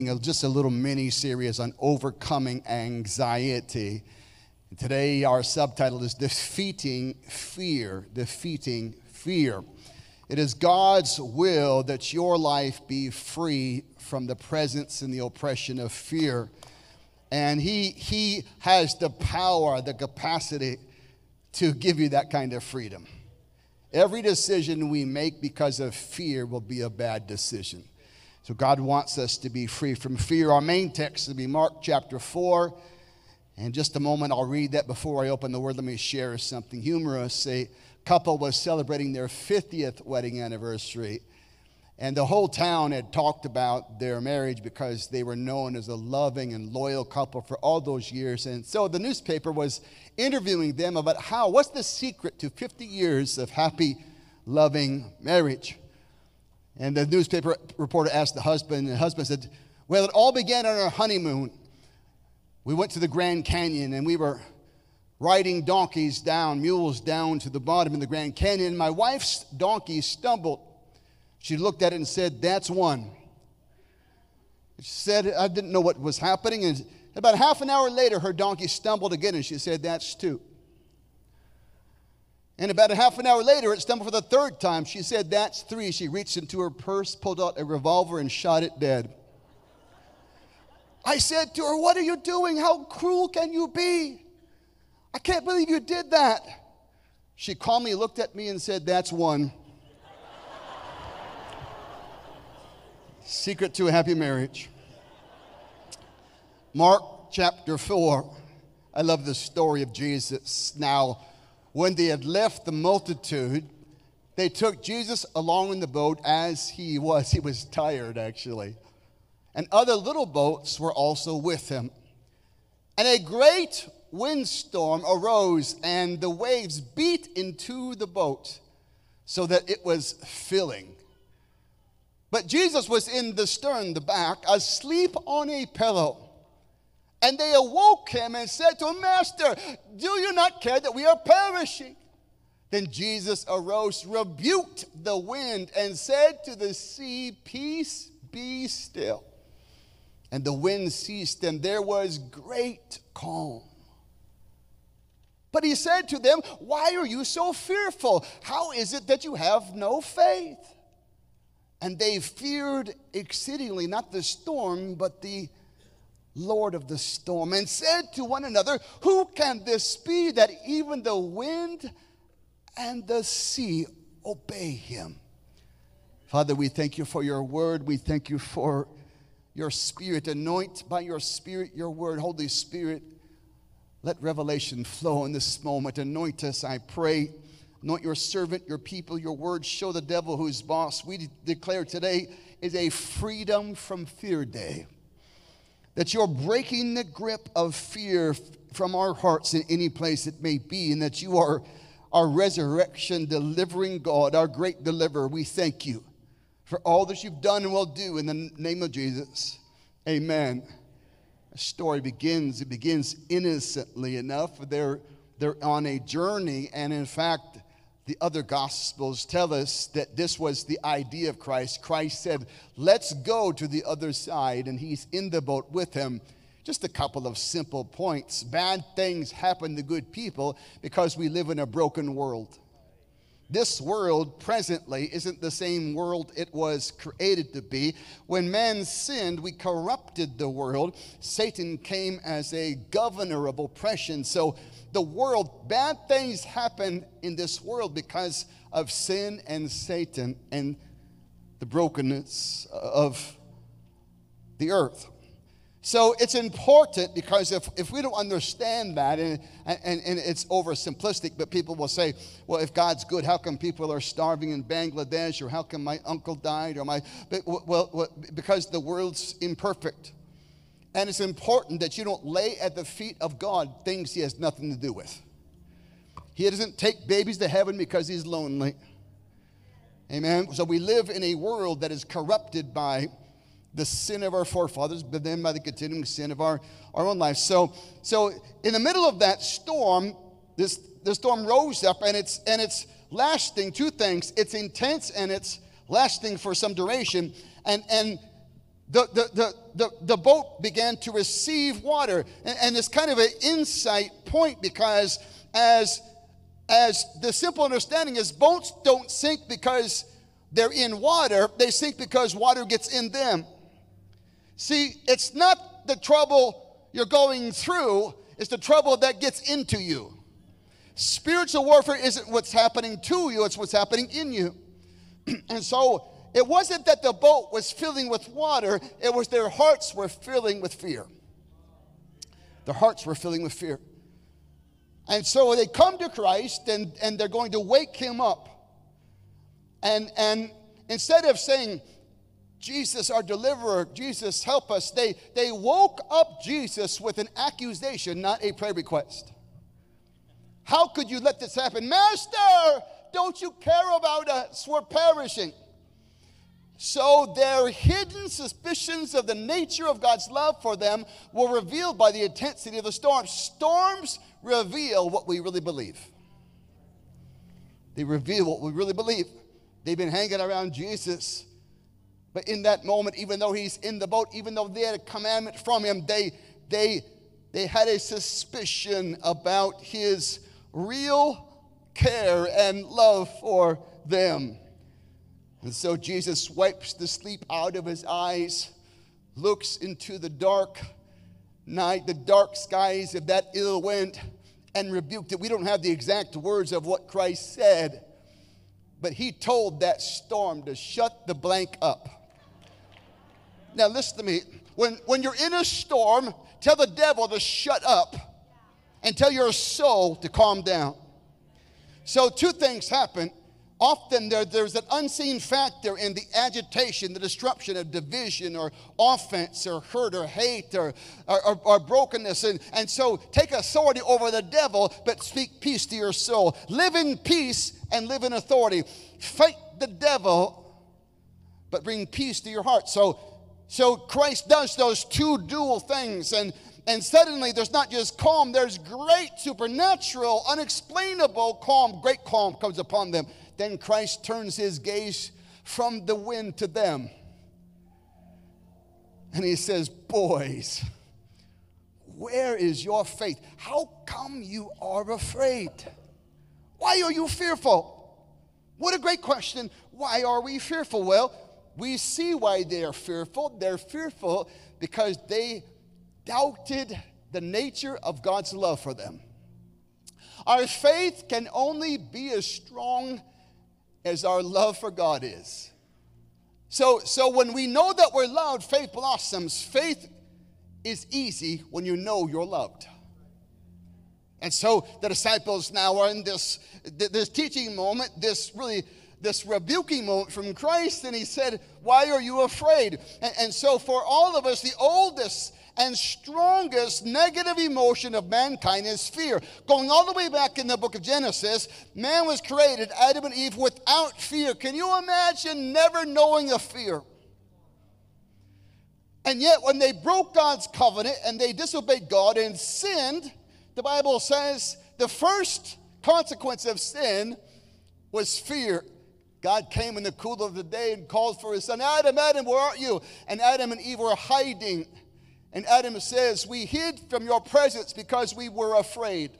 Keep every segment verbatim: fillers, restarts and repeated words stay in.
Just a little mini series on overcoming anxiety. And today our subtitle is Defeating Fear. Defeating Fear. It is God's will that your life be free from the presence and the oppression of fear. And he, he has the power, the capacity to give you that kind of freedom. Every decision we make because of fear will be a bad decision. So God wants us to be free from fear. Our main text will be Mark chapter four. In just a moment, I'll read that. Before I open the word, let me share something humorous. A couple was celebrating their fiftieth wedding anniversary. And the whole town had talked about their marriage because they were known as a loving and loyal couple for all those years. And so the newspaper was interviewing them about how, what's the secret to fifty years of happy, loving marriage? And the newspaper reporter asked the husband, and the husband said, well, it all began on our honeymoon. We went to the Grand Canyon, and we were riding donkeys down, mules down to the bottom in the Grand Canyon. My wife's donkey stumbled. She looked at it and said, that's one. She said, I didn't know what was happening. And about half an hour later, her donkey stumbled again, and she said, that's two. And about a half an hour later, it stumbled for the third time. She said, that's three. She reached into her purse, pulled out a revolver, and shot it dead. I said to her, what are you doing? How cruel can you be? I can't believe you did that. She calmly looked at me and said, that's one. Secret to a happy marriage. Mark chapter four. I love the story of Jesus. Now, when they had left the multitude, they took Jesus along in the boat as he was. He was tired, actually. And other little boats were also with him. And a great windstorm arose, and the waves beat into the boat so that it was filling. But Jesus was in the stern, the back, asleep on a pillow. And they awoke him and said to him, Master, do you not care that we are perishing? Then Jesus arose, rebuked the wind, and said to the sea, Peace, be still. And the wind ceased, and there was great calm. But he said to them, why are you so fearful? How is it that you have no faith? And they feared exceedingly, not the storm, but the Lord of the storm, and said to one another, who can this be that even the wind and the sea obey him? Father, we thank you for your word. We thank you for your spirit. Anoint by your spirit your word. Holy Spirit, let revelation flow in this moment. Anoint us, I pray. Anoint your servant, your people, your word. Show the devil who's boss. We de- declare today is a freedom from fear day. That you're breaking the grip of fear from our hearts in any place it may be, and that you are our resurrection delivering God, our great deliverer. We thank you for all that you've done and will do in the name of Jesus. Amen. The story begins, it begins innocently enough. They're, they're on a journey, and in fact, the other Gospels tell us that this was the idea of Christ. Christ said, let's go to the other side, and he's in the boat with him. Just a couple of simple points. Bad things happen to good people because we live in a broken world. This world presently isn't the same world it was created to be. When man sinned, we corrupted the world. Satan came as a governor of oppression. So the world, bad things happen in this world because of sin and Satan and the brokenness of the earth. So it's important because if, if we don't understand that, and, and, and it's oversimplistic, but people will say, well, if God's good, how come people are starving in Bangladesh? Or how come my uncle died? Or my, well, well, because the world's imperfect. And it's important that you don't lay at the feet of God things he has nothing to do with. He doesn't take babies to heaven because he's lonely. Amen. So we live in a world that is corrupted by the sin of our forefathers, but then by the continuing sin of our, our own life. So, so in the middle of that storm, this the storm rose up, and it's and it's lasting. Two things: it's intense and it's lasting for some duration. And and the, the, the, the, the boat began to receive water. And, and it's kind of an insight point, because as, as the simple understanding is, boats don't sink because they're in water. They sink because water gets in them. See, it's not the trouble you're going through, it's the trouble that gets into you. Spiritual warfare isn't what's happening to you, it's what's happening in you. And so it wasn't that the boat was filling with water, it was their hearts were filling with fear. Their hearts were filling with fear. And so they come to Christ, and, and they're going to wake him up. And, and instead of saying, Jesus, our deliverer, Jesus, help us, they, they woke up Jesus with an accusation, not a prayer request. How could you let this happen? Master, don't you care about us? We're perishing. So their hidden suspicions of the nature of God's love for them were revealed by the intensity of the storm. Storms reveal what we really believe. They reveal what we really believe. They've been hanging around Jesus. But in that moment, even though he's in the boat, even though they had a commandment from him, they, they, they had a suspicion about his real care and love for them. And so Jesus wipes the sleep out of his eyes, looks into the dark night, the dark skies of that ill wind, and rebuked it. We don't have the exact words of what Christ said, but he told that storm to shut the blank up. Now listen to me. When, when you're in a storm, tell the devil to shut up and tell your soul to calm down. So two things happen. Often there, there's an unseen factor in the agitation, the disruption of division or offense or hurt or hate or, or, or, or brokenness. And, and so take authority over the devil, but speak peace to your soul. Live in peace and live in authority. Fight the devil, but bring peace to your heart. So, so Christ does those two dual things. And, and suddenly there's not just calm, there's great supernatural, unexplainable calm. Great calm comes upon them. Then Christ turns his gaze from the wind to them. And he says, boys, where is your faith? How come you are afraid? Why are you fearful? What a great question. Why are we fearful? Well, we see why they are fearful. They're fearful because they doubted the nature of God's love for them. Our faith can only be as strong as our love for God is. So, so when we know that we're loved, faith blossoms. Faith is easy when you know you're loved. And so the disciples now are in this, this teaching moment, this really, this rebuking moment from Christ. And he said, why are you afraid? And, and so for all of us, the oldest and strongest negative emotion of mankind is fear. Going all the way back in the book of Genesis, man was created, Adam and Eve, without fear. Can you imagine never knowing a fear? And yet when they broke God's covenant and they disobeyed God and sinned, the Bible says the first consequence of sin was fear. God came in the cool of the day and called for his son, Adam, Adam, where are you? And Adam and Eve were hiding. And Adam says, we hid from your presence because we were afraid.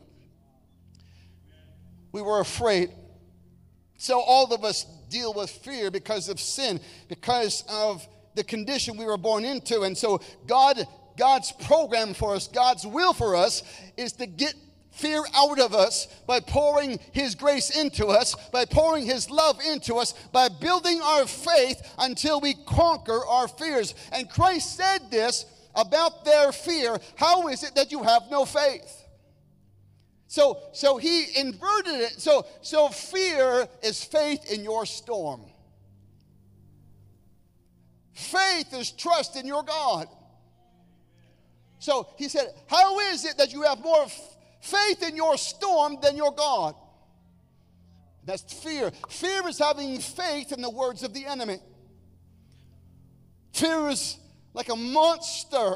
We were afraid. So all of us deal with fear because of sin, because of the condition we were born into. And so God, God's program for us, God's will for us is to get fear out of us by pouring his grace into us, by pouring his love into us, by building our faith until we conquer our fears. And Christ said this about their fear. How is it that you have no faith? So, so he inverted it. So, so fear is faith in your storm. Faith is trust in your God. So he said, how is it that you have more f- faith in your storm than your God? That's fear. Fear is having faith in the words of the enemy. Fear is like a monster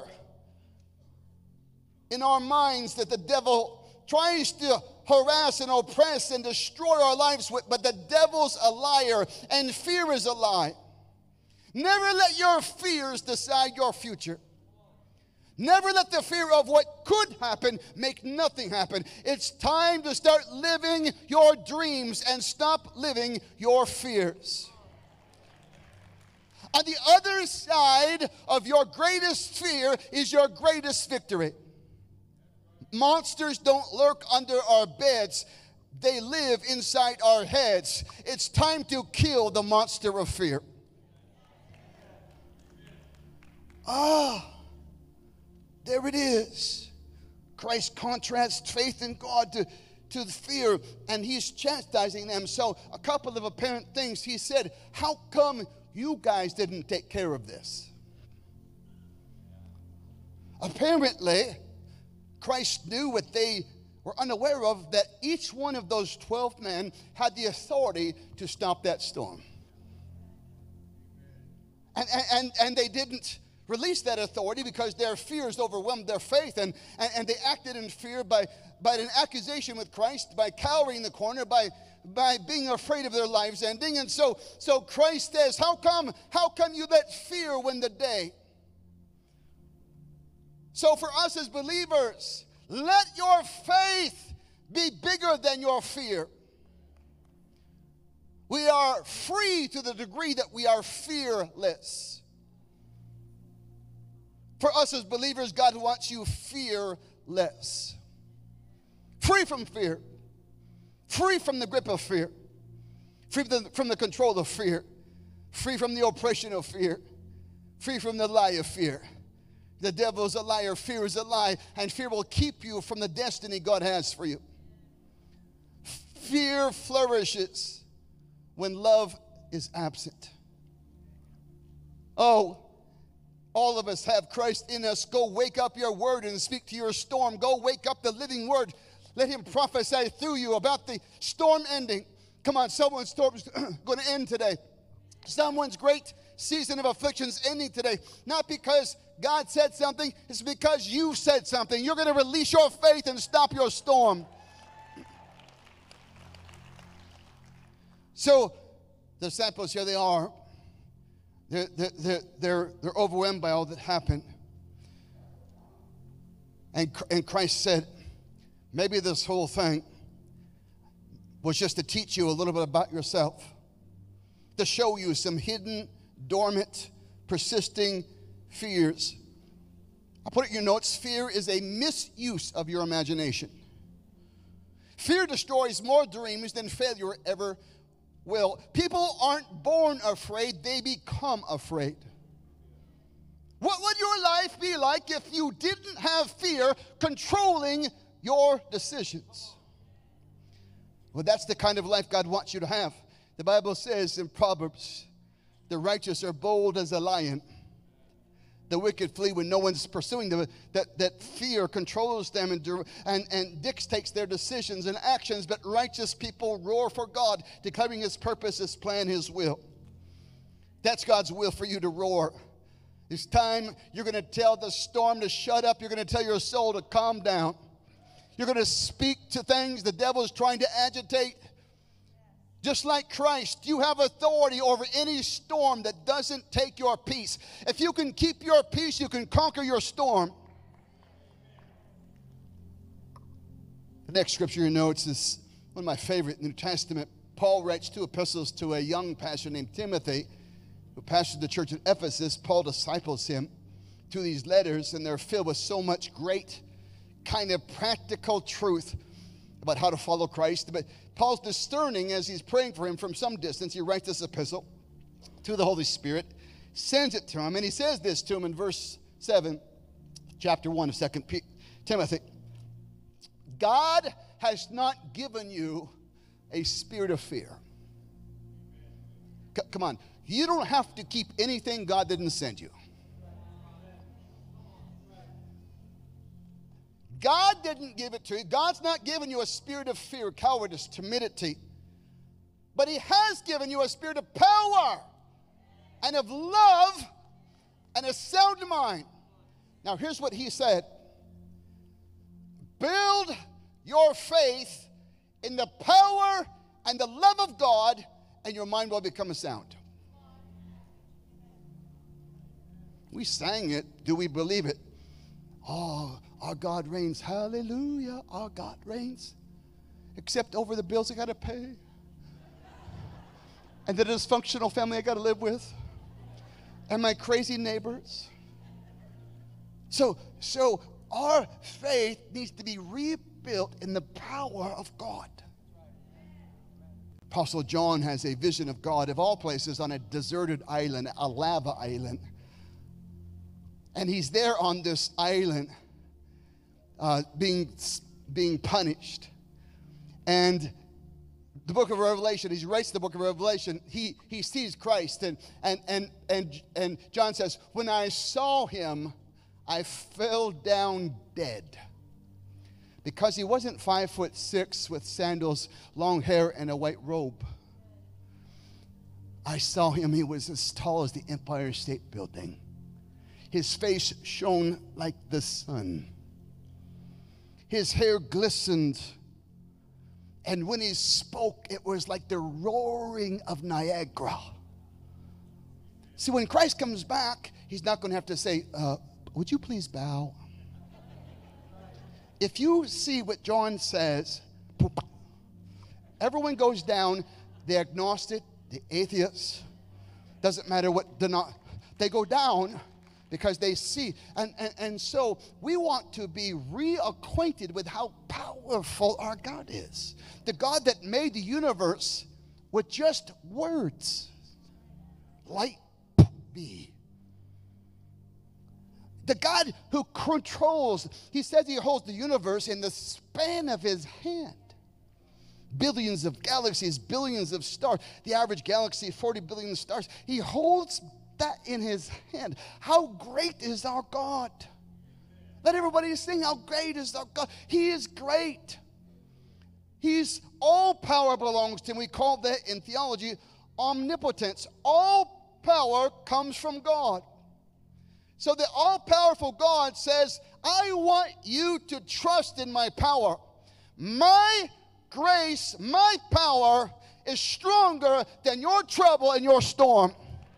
in our minds that the devil tries to harass and oppress and destroy our lives with, but the devil's a liar and fear is a lie. Never let your fears decide your future. Never let the fear of what could happen make nothing happen. It's time to start living your dreams and stop living your fears. On the other side of your greatest fear is your greatest victory. Monsters don't lurk under our beds. They live inside our heads. It's time to kill the monster of fear. Ah. There it is. Christ contrasts faith in God to, to fear, and he's chastising them. So a couple of apparent things. He said, how come you guys didn't take care of this? Apparently, Christ knew what they were unaware of, that each one of those twelve men had the authority to stop that storm. And, and, and they didn't release that authority because their fears overwhelmed their faith, and, and, and they acted in fear by, by an accusation with Christ, by cowering in the corner, by, by being afraid of their lives ending. And so, so Christ says, how come, how come you let fear win the day? So for us as believers, let your faith be bigger than your fear. We are free to the degree that we are fearless. For us as believers, God wants you fearless. Free from fear. Free from the grip of fear. Free from the, from the control of fear. Free from the oppression of fear. Free from the lie of fear. The devil is a liar. Fear is a lie. And fear will keep you from the destiny God has for you. Fear flourishes when love is absent. Oh, all of us have Christ in us. Go wake up your word and speak to your storm. Go wake up the living word. Let him prophesy through you about the storm ending. Come on, someone's storm is going to end today. Someone's great season of afflictions ending today. Not because God said something, it's because you said something. You're going to release your faith and stop your storm. So, the disciples, here they are. They're, they're, they're, they're overwhelmed by all that happened. And, and Christ said, maybe this whole thing was just to teach you a little bit about yourself, to show you some hidden, dormant, persisting fears. I put it in your notes, fear is a misuse of your imagination. Fear destroys more dreams than failure ever will. People aren't born afraid, they become afraid. What would your life be like if you didn't have fear controlling your decisions? Well, that's the kind of life God wants you to have. The Bible says in Proverbs, the righteous are bold as a lion. The wicked flee when no one's pursuing them. That, that fear controls them and, and, and dictates their decisions and actions. But righteous people roar for God, declaring his purpose, his plan, his will. That's God's will for you to roar. It's time you're going to tell the storm to shut up. You're going to tell your soul to calm down. You're going to speak to things the devil is trying to agitate. Just like Christ, you have authority over any storm that doesn't take your peace. If you can keep your peace, you can conquer your storm. The next scripture you notes is one of my favorite in the New Testament. Paul writes two epistles to a young pastor named Timothy, who pastored the church at Ephesus. Paul disciples him through these letters, and they're filled with so much great kind of practical truth about how to follow Christ. But Paul's discerning as he's praying for him from some distance. He writes this epistle to the Holy Spirit, sends it to him, and he says this to him in verse seven, chapter one of Second Timothy. God has not given you a spirit of fear. C- come on. You don't have to keep anything God didn't send you. God didn't give it to you. God's not giving you a spirit of fear, cowardice, timidity. But he has given you a spirit of power and of love and a sound mind. Now, here's what he said. Build your faith in the power and the love of God, and your mind will become sound. We sang it. Do we believe it? Oh, our God reigns. Hallelujah. Our God reigns. Except over the bills I got to pay. And the dysfunctional family I got to live with. And my crazy neighbors. So, so our faith needs to be rebuilt in the power of God. Apostle John has a vision of God, of all places, on a deserted island, a lava island. And he's there on this island uh, being, being punished. And the book of Revelation, he writes the book of Revelation, he, he sees Christ. And, and, and, and, and John says, when I saw him, I fell down dead. Because he wasn't five foot six with sandals, long hair, and a white robe. I saw him. He was as tall as the Empire State Building. His face shone like the sun. His hair glistened. And when he spoke, it was like the roaring of Niagara. See, when Christ comes back, he's not going to have to say, uh, would you please bow? If you see what John says, everyone goes down, the agnostic, the atheist, doesn't matter what, they're not, they go down because they see. And, and, and so we want to be reacquainted with how powerful our God is. The God that made the universe with just words. Light be. The God who controls, he says he holds the universe in the span of his hand. Billions of galaxies, billions of stars. The average galaxy, forty billion stars. He holds that in his hand. How great is our God? Let everybody sing, how great is our God? He is great. He's, all power belongs to him. We call that in theology omnipotence. All power comes from God. So the all-powerful God says, I want you to trust in my power. My grace, my power is stronger than your trouble and your storm.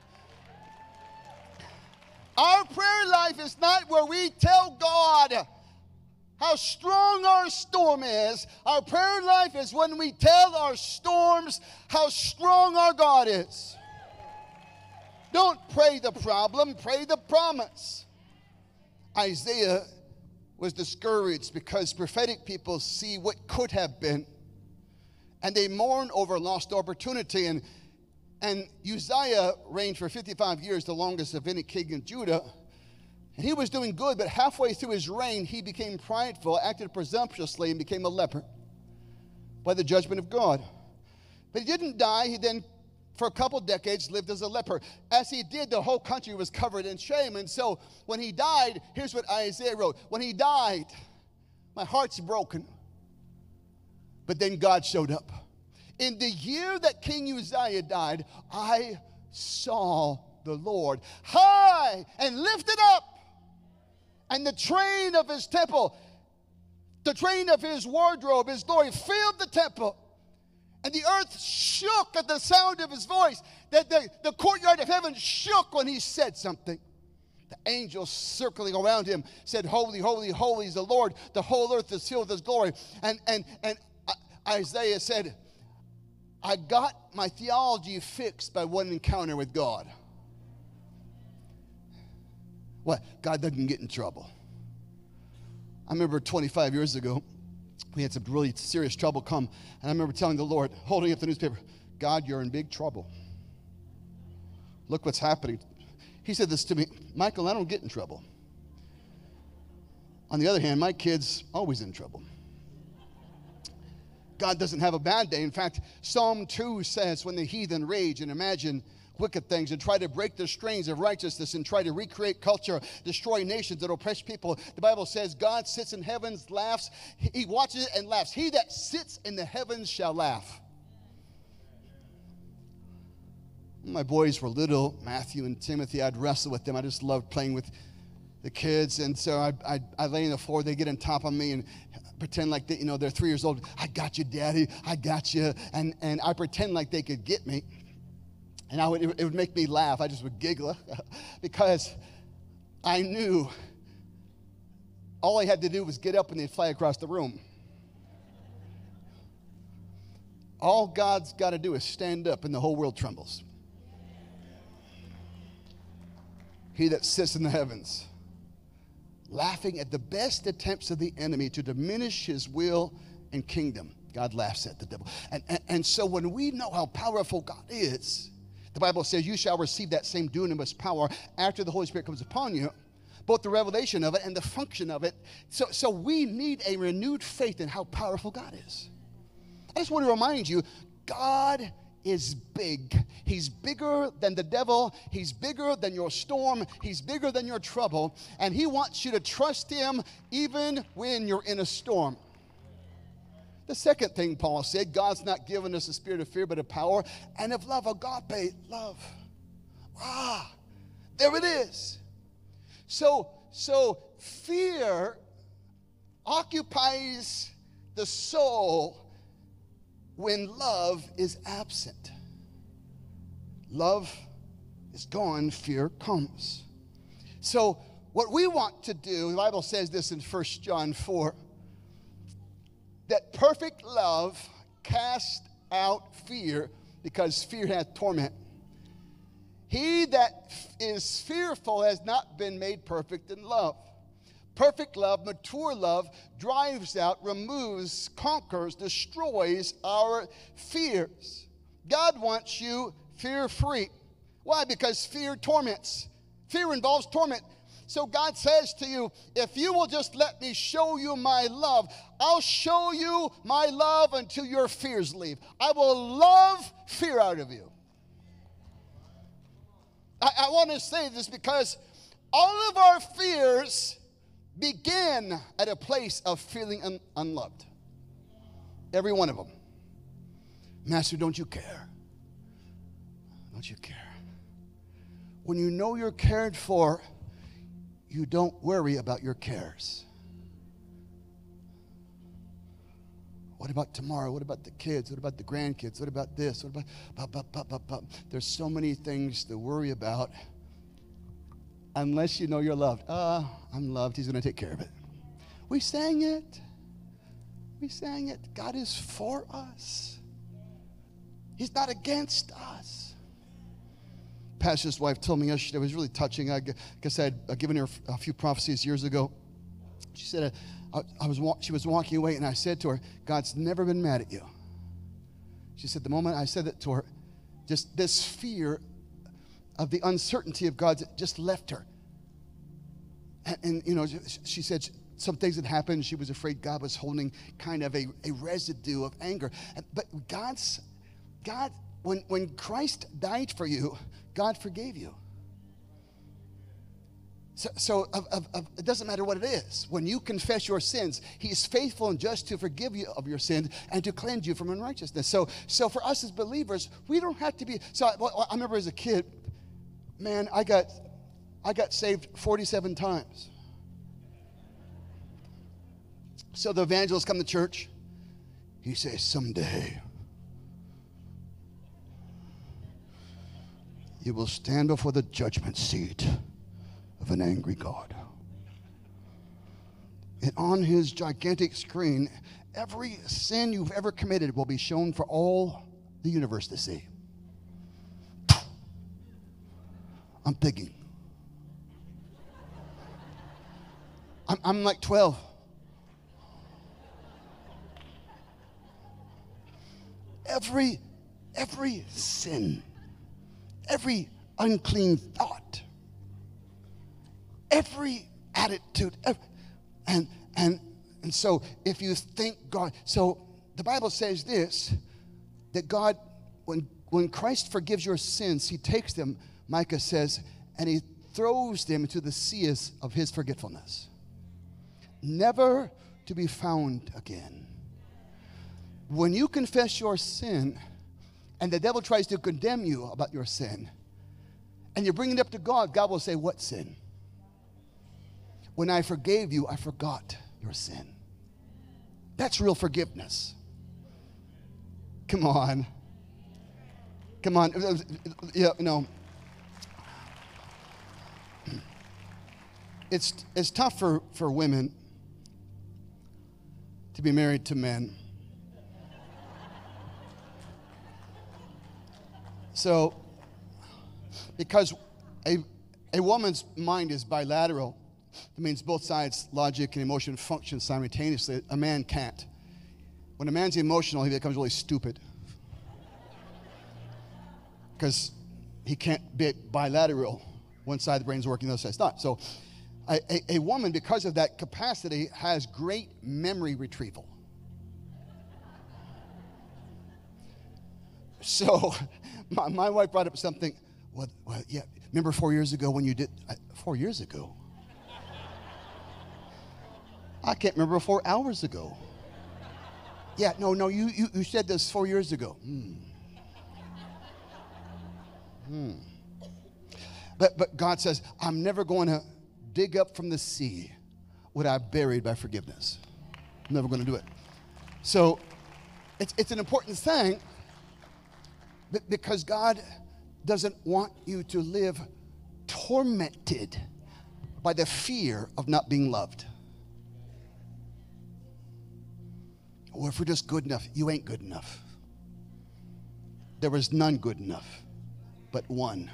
Our prayer life is not where we tell God how strong our storm is. Our prayer life is when we tell our storms how strong our God is. Don't pray the problem, pray the promise. Isaiah was discouraged because prophetic people see what could have been. And they mourn over lost opportunity. And, and Uzziah reigned for fifty-five years, the longest of any king in Judah. And he was doing good, but halfway through his reign, he became prideful, acted presumptuously, and became a leper by the judgment of God. But he didn't die. He then, for a couple decades, lived as a leper. As he did, the whole country was covered in shame. And so when he died, here's what Isaiah wrote. When he died, my heart's broken. But then God showed up. In the year that King Uzziah died, I saw the Lord high and lifted up. And the train of his temple, the train of his wardrobe, his glory filled the temple. And the earth shook at the sound of his voice. That the, the courtyard of heaven shook when he said something. The angels circling around him said, holy, holy, holy is the Lord. The whole earth is filled with his glory. And, and, and Isaiah said, I got my theology fixed by one encounter with God. What? God doesn't get in trouble. I remember twenty-five years ago, we had some really serious trouble come. And I remember telling the Lord, holding up the newspaper, God, you're in big trouble. Look what's happening. He said this to me, Michael, I don't get in trouble. On the other hand, my kid's always in trouble. God doesn't have a bad day. In fact, Psalm two says, when the heathen rage and imagine wicked things and try to break the strains of righteousness and try to recreate culture, destroy nations that oppress people, the Bible says God sits in heavens, laughs. He watches it and laughs. He that sits in the heavens shall laugh. When my boys were little, Matthew and Timothy, I'd wrestle with them. I just loved playing with the kids. And so I, I, I lay on the floor. They get on top of me and pretend like they, you know, they're three years old. I got you, Daddy. I got you. And, and I pretend like they could get me. And I would, it would make me laugh. I just would giggle because I knew all I had to do was get up and they'd fly across the room. All God's got to do is stand up and the whole world trembles. He that sits in the heavens, laughing at the best attempts of the enemy to diminish his will and kingdom. God laughs at the devil. And, and, and so when we know how powerful God is, the Bible says you shall receive that same dunamis power after the Holy Spirit comes upon you, both the revelation of it and the function of it. So, so we need a renewed faith in how powerful God is. I just want to remind you, God is big. He's bigger than the devil. He's bigger than your storm. He's bigger than your trouble. And he wants you to trust him even when you're in a storm. The second thing Paul said, God's not given us a spirit of fear, but of power and of love, agape love. Ah, there it is. So, so fear occupies the soul when love is absent. Love is gone, fear comes. So what we want to do, the Bible says this in First John four, that perfect love casts out fear, because fear hath torment. He that is fearful has not been made perfect in love. Perfect love, mature love, drives out, removes, conquers, destroys our fears. God wants you fear-free. Why? Because fear torments. Fear involves torment. So God says to you, if you will just let me show you my love, I'll show you my love until your fears leave. I will love fear out of you. I, I want to say this because all of our fears begin at a place of feeling un- unloved. Every one of them. Master, don't you care? Don't you care? When you know you're cared for, you don't worry about your cares. What about tomorrow? What about the kids? What about the grandkids? What about this? What about, about, about, about, about, about? There's so many things to worry about. Unless you know you're loved. Uh, I'm loved. He's going to take care of it. We sang it. We sang it. God is for us. He's not against us. Pastor's wife told me yesterday, it was really touching. I guess I had given her a few prophecies years ago. She said, I, I was, she was walking away, and I said to her, God's never been mad at you. She said, the moment I said that to her, just this fear of the uncertainty of God just left her. And, and you know, she said some things had happened. She was afraid God was holding kind of a, a residue of anger. But God's, God, when, when Christ died for you, God forgave you. So, so of, of, of, it doesn't matter what it is. When you confess your sins, he is faithful and just to forgive you of your sins and to cleanse you from unrighteousness. So, so for us as believers, we don't have to be. So I, I remember as a kid, man, I got, I got saved forty-seven times. So the evangelist come to church. He says, someday you will stand before the judgment seat of an angry God. And on his gigantic screen, every sin you've ever committed will be shown for all the universe to see. I'm thinking. I'm, I'm like twelve. Every, every sin, every unclean thought, every attitude, every, and and and so if you think God, so the Bible says this, that God, when when Christ forgives your sins, he takes them, Micah says, and he throws them into the seas of his forgetfulness, never to be found again. When you confess your sin and the devil tries to condemn you about your sin and you bring it up to God, God will say, what sin? When I forgave you, I forgot your sin. That's real forgiveness. Come on. Come on. Yeah, you know. It's, it's tough for, for women to be married to men. So, because a, a woman's mind is bilateral, it means both sides, logic and emotion, function simultaneously. A man can't. When a man's emotional, he becomes really stupid. Because he can't be bilateral. One side of the brain's working, the other side's not. So a, a, a woman, because of that capacity, has great memory retrieval. So my, my wife brought up something. Well, well, yeah, remember four years ago when you did, uh, four years ago? I can't remember four hours ago. Yeah, no, no, you, you, you said this four years ago. Hmm. Hmm. But, but God says, I'm never going to dig up from the sea what I buried by forgiveness. I'm never going to do it. So it's, it's an important thing because God doesn't want you to live tormented by the fear of not being loved. Or if we're just good enough, you ain't good enough. There was none good enough, but one.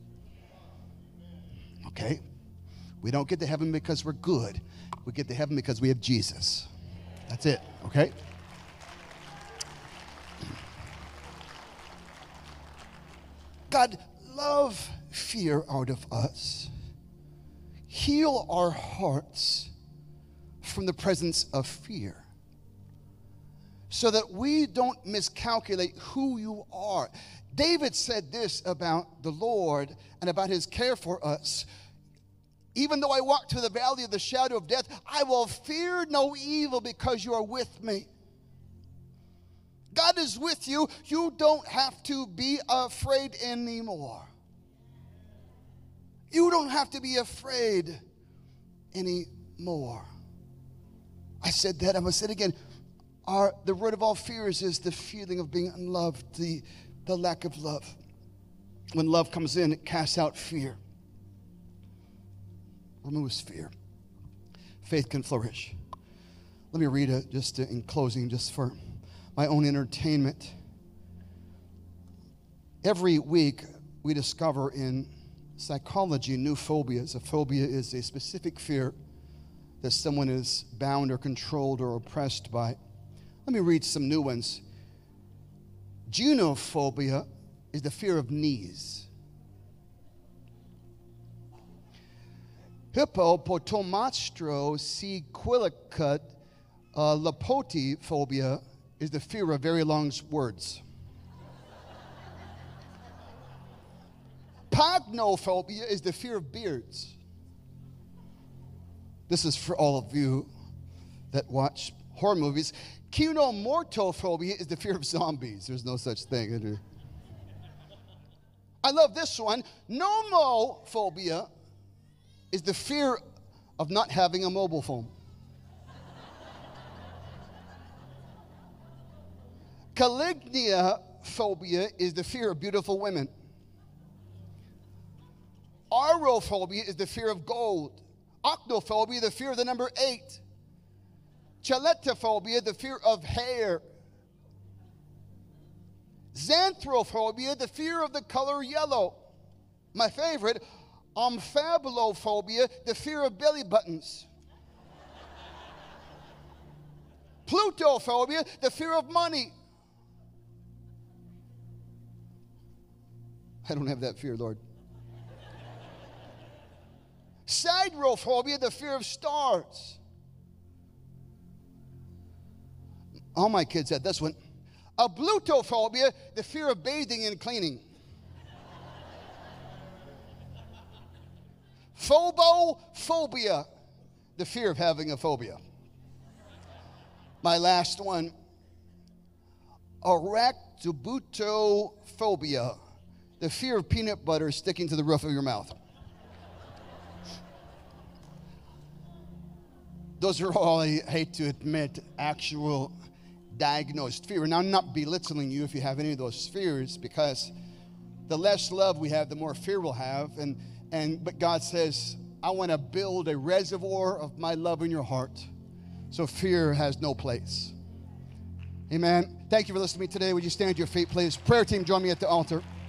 Okay? We don't get to heaven because we're good. We get to heaven because we have Jesus. That's it, okay? God, love fear out of us. Heal our hearts from the presence of fear, so that we don't miscalculate who you are. David said this about the Lord and about his care for us. Even though I walk through the valley of the shadow of death, I will fear no evil because you are with me. God is with you. You don't have to be afraid anymore. You don't have to be afraid anymore. I said that. I'm going to say it again. Our, the root of all fears is the feeling of being unloved, the, the lack of love. When love comes in, it casts out fear, removes fear. Faith can flourish. Let me read it just in closing, just for my own entertainment. Every week, we discover in psychology new phobias. A phobia is a specific fear that someone is bound or controlled or oppressed by. Let me read some new ones. Genophobia is the fear of knees. Hippopotomastro-sequilicut uh, lapotiphobia is the fear of very long words. Pagnophobia is the fear of beards. This is for all of you that watch horror movies. Kinomortophobia is the fear of zombies. There's no such thing. I love this one. Nomophobia is the fear of not having a mobile phone. Caligniaphobia is the fear of beautiful women. Arophobia is the fear of gold. Octophobia, the fear of the number eight. Chaletophobia, the fear of hair. Xanthrophobia, the fear of the color yellow. My favorite, omphabulophobia, the fear of belly buttons. Plutophobia, the fear of money. I don't have that fear, Lord. Siderophobia, the fear of stars. All my kids had this one. Ablutophobia, the fear of bathing and cleaning. Phobophobia, the fear of having a phobia. My last one, arachnobutophobia, the fear of peanut butter sticking to the roof of your mouth. Those are all, I hate to admit, actual diagnosed fear. And I'm not belittling you if you have any of those fears, because the less love we have, the more fear we'll have. And, and but God says, I want to build a reservoir of my love in your heart so fear has no place. Amen. Thank you for listening to me today. Would you stand to your feet, please? Prayer team, join me at the altar.